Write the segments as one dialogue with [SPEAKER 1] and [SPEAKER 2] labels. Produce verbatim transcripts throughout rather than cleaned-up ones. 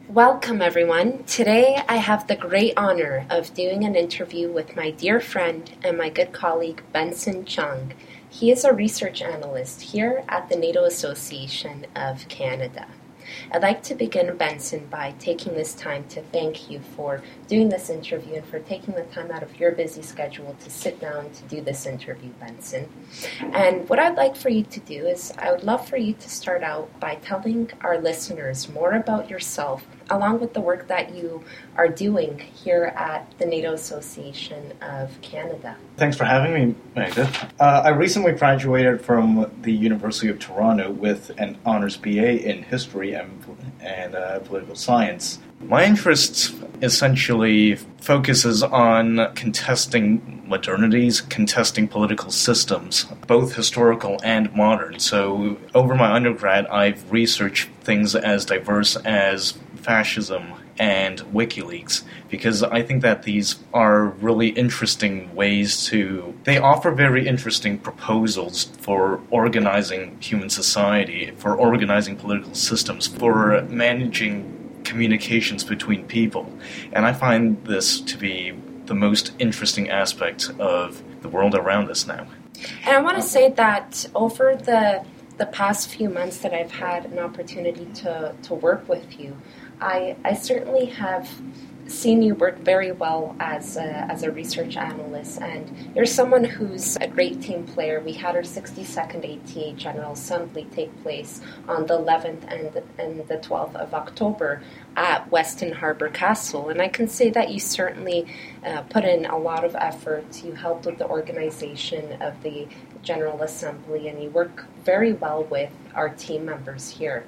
[SPEAKER 1] Welcome, everyone. Today I have the great honor of doing an interview with my dear friend and my good colleague, Benson Chung. He is a research analyst here at the NATO Association of Canada. I'd like to begin, Benson, by taking this time to thank you for doing this interview and for taking the time out of your busy schedule to sit down to do this interview, Benson. And what I'd like for you to do is I would love for you to start out by telling our listeners more about yourself, along with the work that you are doing here at the NATO Association of Canada.
[SPEAKER 2] Thanks for having me, Magda. Uh, I recently graduated from the University of Toronto with an honors B A in history and, and uh, political science. My interest essentially focuses on contesting modernities, contesting political systems, both historical and modern. So over my undergrad, I've researched things as diverse as fascism and WikiLeaks, because I think that these are really interesting ways to... They offer very interesting proposals for organizing human society, for organizing political systems, for managing communications between people. And I find this to be the most interesting aspect of the world around us now.
[SPEAKER 1] And I want to say that over the the past few months that I've had an opportunity to, to work with you, I, I certainly have seen you work very well as a, as a research analyst, and you're someone who's a great team player. We had our sixty-second A T A General Assembly take place on the eleventh and the, and the twelfth of October at Weston Harbour Castle, and I can say that you certainly uh, put in a lot of effort. You helped with the organization of the General Assembly, and you work very well with our team members here.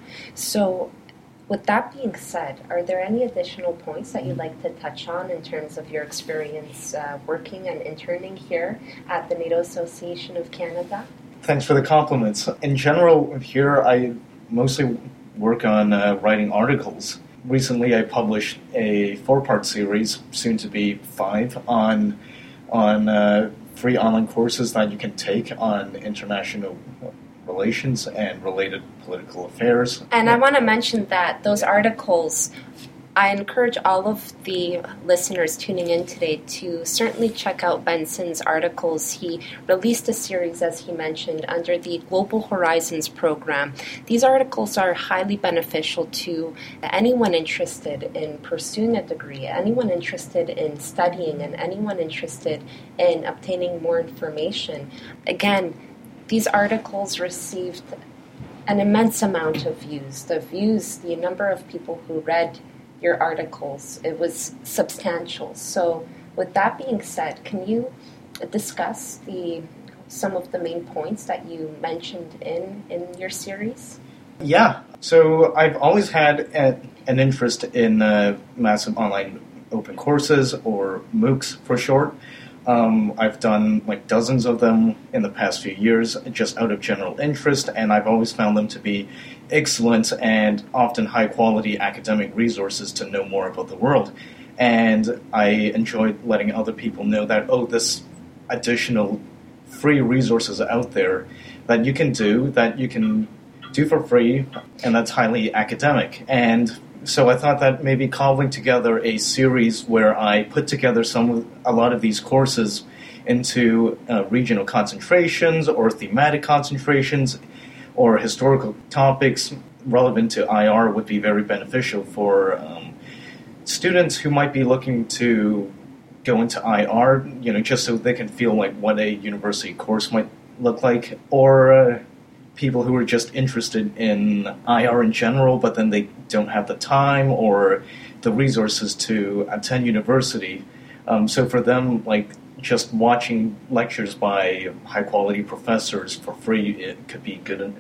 [SPEAKER 1] So with that being said, are there any additional points that you'd like to touch on in terms of your experience uh, working and interning here at the NATO Association of Canada?
[SPEAKER 2] Thanks for the compliments. In general, here I mostly work on uh, writing articles. Recently I published a four-part series, soon to be five, on, on uh, free online courses that you can take on international relations and related political affairs.
[SPEAKER 1] And I want to mention that those articles, I encourage all of the listeners tuning in today to certainly check out Benson's articles. He released a series, as he mentioned, under the Global Horizons program. These articles are highly beneficial to anyone interested in pursuing a degree, anyone interested in studying, and anyone interested in obtaining more information. Again, these articles received an immense amount of views. The views, the number of people who read your articles, it was substantial. So with that being said, can you discuss the some of the main points that you mentioned in, in your series?
[SPEAKER 2] Yeah. So I've always had a, an interest in uh, massive online open courses, or MOOCs for short. Um, I've done like dozens of them in the past few years, just out of general interest, and I've always found them to be excellent and often high-quality academic resources to know more about the world. And I enjoyed letting other people know that, oh, this additional free resources out there that you can do, that you can do for free, and that's highly academic. And so I thought that maybe cobbling together a series where I put together some, a lot of these courses into uh, regional concentrations or thematic concentrations or historical topics relevant to I R would be very beneficial for um, students who might be looking to go into I R, you know, just so they can feel like what a university course might look like, or uh, people who are just interested in I R in general, but then they don't have the time or the resources to attend university. Um, so for them, like, just watching lectures by high-quality professors for free, it could be good,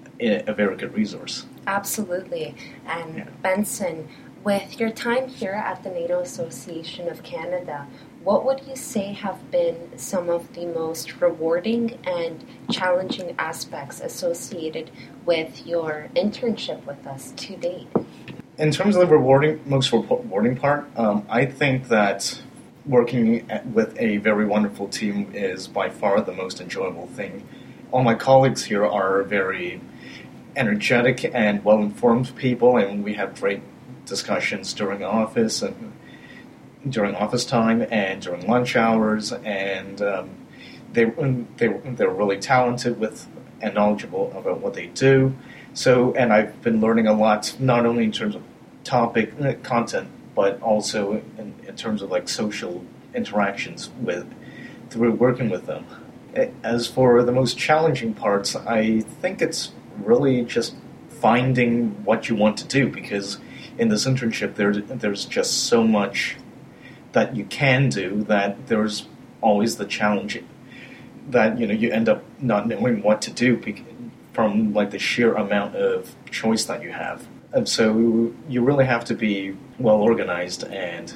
[SPEAKER 2] a very good resource.
[SPEAKER 1] Absolutely. And
[SPEAKER 2] yeah.
[SPEAKER 1] Benson, with your time here at the NATO Association of Canada, what would you say have been some of the most rewarding and challenging aspects associated with your internship with us to date?
[SPEAKER 2] In terms of the rewarding, most rewarding part, um, I think that working at, with a very wonderful team is by far the most enjoyable thing. All my colleagues here are very energetic and well-informed people, and we have great discussions during office and during office time and during lunch hours, and um, they they they're really talented with and knowledgeable about what they do. So, and I've been learning a lot, not only in terms of topic uh, content, but also in, in terms of like social interactions with through working with them. As for the most challenging parts, I think it's really just finding what you want to do, because in this internship there there's just so much that you can do that there's always the challenge that, you know, you end up not knowing what to do from like the sheer amount of choice that you have. And so you really have to be well organized and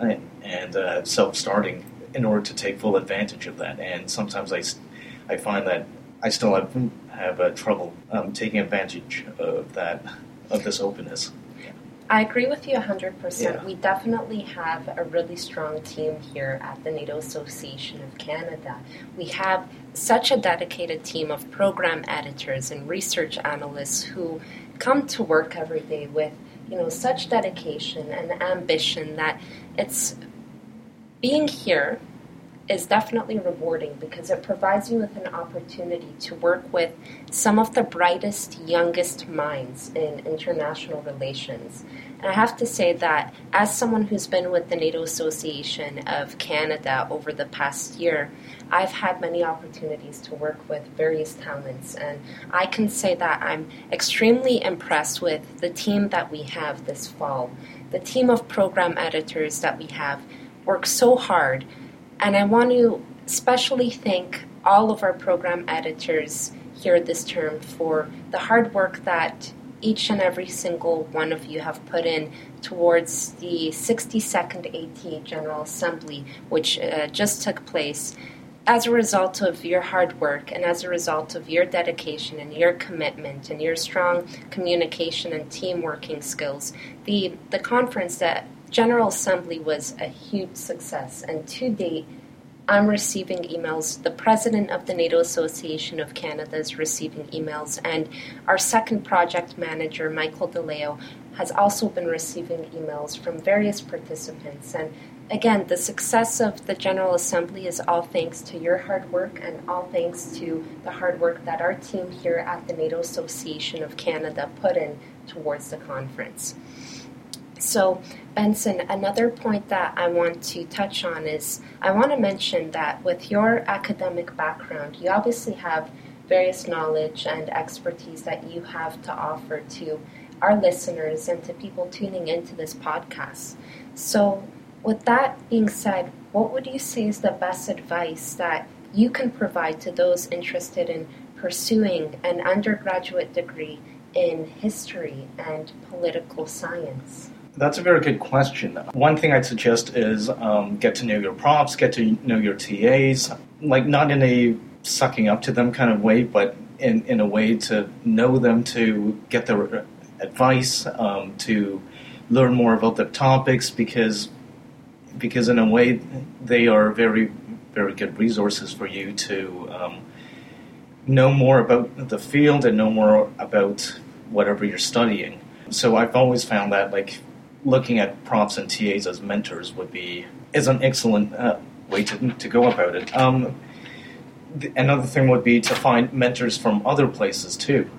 [SPEAKER 2] and uh, self-starting in order to take full advantage of that. And sometimes I, I find that I still have have uh, trouble um, taking advantage of that of this openness.
[SPEAKER 1] I agree with you one hundred percent.
[SPEAKER 2] Yeah.
[SPEAKER 1] We definitely have a really strong team here at the NATO Association of Canada. We have such a dedicated team of program editors and research analysts who come to work every day with, you know, such dedication and ambition that it's being here is definitely rewarding, because it provides you with an opportunity to work with some of the brightest, youngest minds in international relations. And I have to say that as someone who's been with the NATO Association of Canada over the past year, I've had many opportunities to work with various talents, and I can say that I'm extremely impressed with the team that we have this fall. The team of program editors that we have work so hard. And I want to especially thank all of our program editors here this term for the hard work that each and every single one of you have put in towards the sixty-second A T A General Assembly, which uh, just took place. As a result of your hard work and as a result of your dedication and your commitment and your strong communication and team working skills, the, the conference that General Assembly was a huge success, and to date, I'm receiving emails. The president of the NATO Association of Canada is receiving emails, and our second project manager, Michael DeLeo, has also been receiving emails from various participants. And again, the success of the General Assembly is all thanks to your hard work and all thanks to the hard work that our team here at the NATO Association of Canada put in towards the conference. So, Benson, another point that I want to touch on is I want to mention that with your academic background, you obviously have various knowledge and expertise that you have to offer to our listeners and to people tuning into this podcast. So, with that being said, what would you say is the best advice that you can provide to those interested in pursuing an undergraduate degree in history and political science?
[SPEAKER 2] That's a very good question. One thing I'd suggest is um, get to know your profs, get to know your T As, like not in a sucking up to them kind of way, but in, in a way to know them, to get their advice, um, to learn more about the topics, because because in a way they are very, very good resources for you to um, know more about the field and know more about whatever you're studying. So I've always found that like looking at profs and T As as mentors would be is an excellent uh, way to to go about it. Um, th- another thing would be to find mentors from other places too.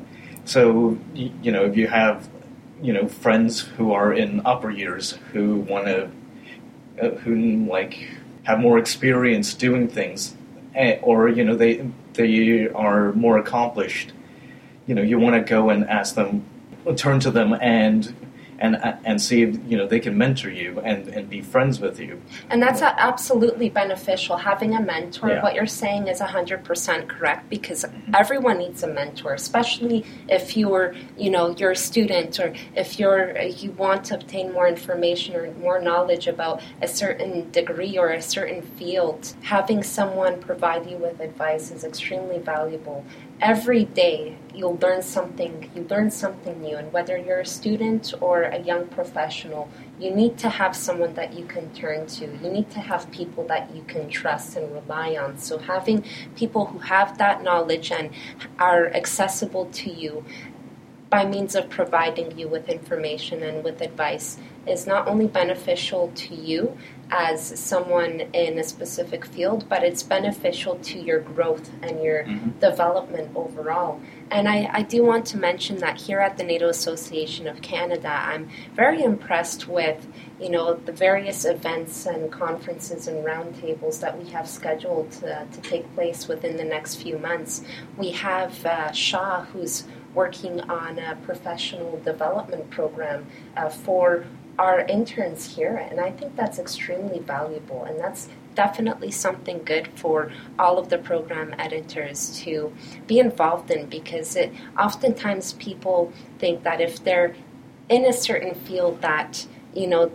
[SPEAKER 2] So y- you know, if you have you know friends who are in upper years who want to uh, who like have more experience doing things, eh, or you know they they are more accomplished, you know, you want to go and ask them, turn to them and. And and see if you know they can mentor you and, and be friends with you.
[SPEAKER 1] And that's absolutely beneficial. Having a mentor,
[SPEAKER 2] Yeah.
[SPEAKER 1] what you're saying is one hundred percent correct, because everyone needs a mentor, especially if you're, you know, you're a student, or if you're you want to obtain more information or more knowledge about a certain degree or a certain field. Having someone provide you with advice is extremely valuable. Every day you'll learn something, you learn something new, and whether you're a student or a young professional, you need to have someone that you can turn to. You need to have people that you can trust and rely on. So having people who have that knowledge and are accessible to you by means of providing you with information and with advice is not only beneficial to you as someone in a specific field, but it's beneficial to your growth and your mm-hmm. development overall. And I, I do want to mention that here at the NATO Association of Canada, I'm very impressed with, you know, the various events and conferences and roundtables that we have scheduled to, to take place within the next few months. We have uh, Shaw, who's working on a professional development program uh, for our interns here, and I think that's extremely valuable, and that's definitely something good for all of the program editors to be involved in, because it oftentimes people think that if they're in a certain field that, you know,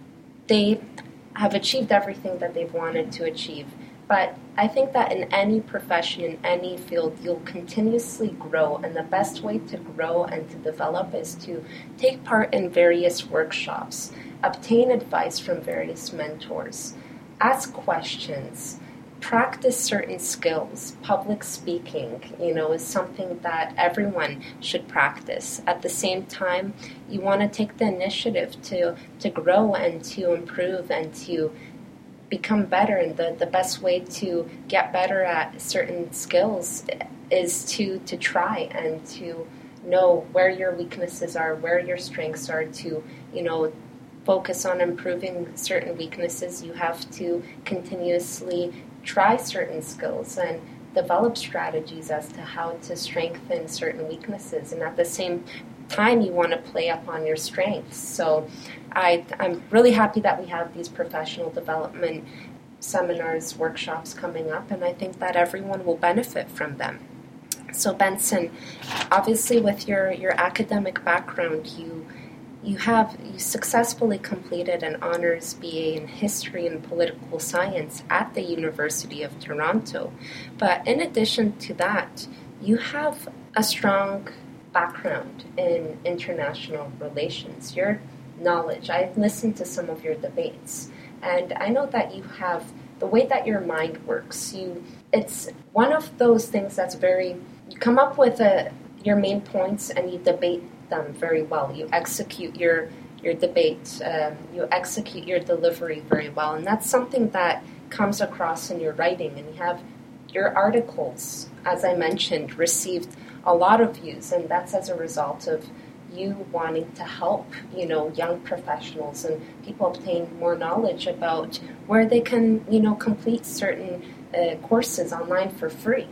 [SPEAKER 1] they have achieved everything that they've wanted to achieve. But I think that in any profession, in any field, you'll continuously grow, and the best way to grow and to develop is to take part in various workshops, obtain advice from various mentors, ask questions, practice certain skills. Public speaking, you know, is something that everyone should practice. At the same time, you want to take the initiative to, to grow and to improve and to become better, and the, the best way to get better at certain skills is to, to try and to know where your weaknesses are, where your strengths are, to, you know, focus on improving certain weaknesses. You have to continuously try certain skills and develop strategies as to how to strengthen certain weaknesses, and at the same time you want to play up on your strengths. So I, I'm really happy that we have these professional development seminars, workshops coming up, and I think that everyone will benefit from them. So Benson, obviously with your, your academic background, you you have you successfully completed an honors B A in history and political science at the University of Toronto. But in addition to that, you have a strong background in international relations. Your knowledge, I've listened to some of your debates, and I know that you have the way that your mind works. You, it's one of those things that's very, you come up with a, your main points and you debate them very well. You execute your your debate, um, you execute your delivery very well, and that's something that comes across in your writing. And you have your articles, as I mentioned, received a lot of views, and that's as a result of you wanting to help, you know, young professionals and people obtain more knowledge about where they can, you know, complete certain uh, courses online for free.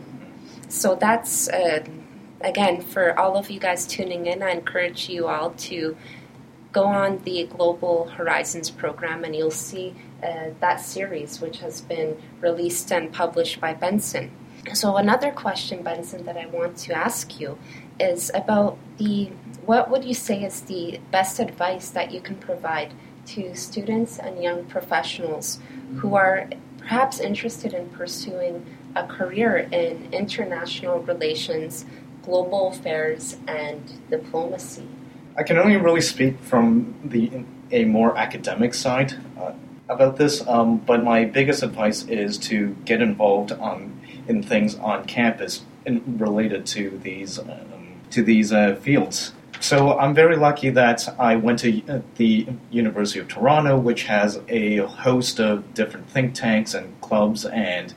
[SPEAKER 1] So that's, uh, again, for all of you guys tuning in, I encourage you all to go on the Global Horizons program, and you'll see uh, that series, which has been released and published by Benson. So another question, Benson, that I want to ask you is about the, what would you say is the best advice that you can provide to students and young professionals who are perhaps interested in pursuing a career in international relations, global affairs, and diplomacy?
[SPEAKER 2] I can only really speak from the a more academic side uh, about this, um, but my biggest advice is to get involved on in things on campus in, related to these um, to these uh, fields. So I'm very lucky that I went to uh, the University of Toronto, which has a host of different think tanks and clubs and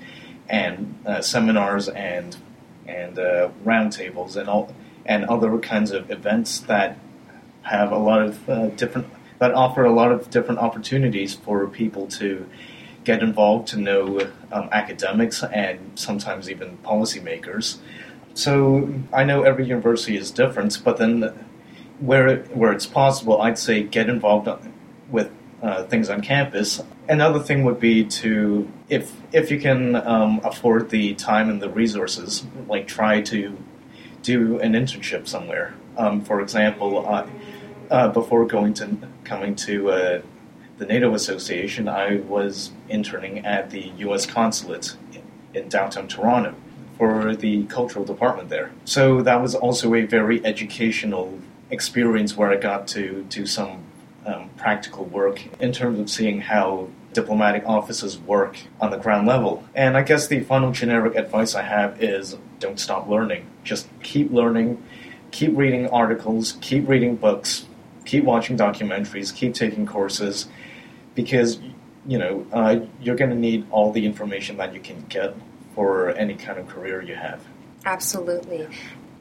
[SPEAKER 2] and uh, seminars and and uh, roundtables and all and other kinds of events that have a lot of uh, different that offer a lot of different opportunities for people to get involved, to know um, academics and sometimes even policymakers. So I know every university is different, but then where where it's possible, I'd say get involved with uh, things on campus. Another thing would be to, if if you can um, afford the time and the resources, like try to do an internship somewhere. Um, for example, uh, uh, before going to coming to uh, the NATO Association, I was interning at the U S consulate in, in downtown Toronto for the cultural department there. So that was also a very educational experience where I got to do some um, practical work in terms of seeing how diplomatic offices work on the ground level. And I guess the final generic advice I have is don't stop learning. Just keep learning. keep reading articles, keep reading books, keep watching documentaries, keep taking courses, because, you know, uh, you're going to need all the information that you can get for any kind of career you have.
[SPEAKER 1] Absolutely.